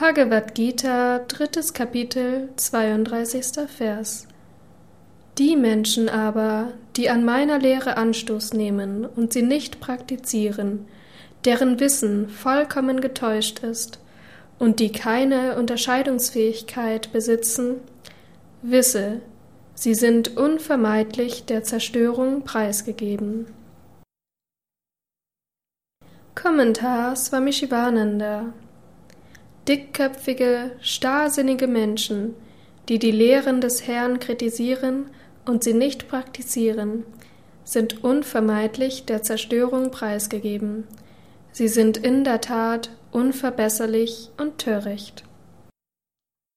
Bhagavad Gita, 3. Kapitel, 32. Vers. Die Menschen aber, die an meiner Lehre Anstoß nehmen und sie nicht praktizieren, deren Wissen vollkommen getäuscht ist und die keine Unterscheidungsfähigkeit besitzen, wisse, sie sind unvermeidlich der Zerstörung preisgegeben. Kommentar Swami Shivananda. Dickköpfige, starrsinnige Menschen, die die Lehren des Herrn kritisieren und sie nicht praktizieren, sind unvermeidlich der Zerstörung preisgegeben. Sie sind in der Tat unverbesserlich und töricht.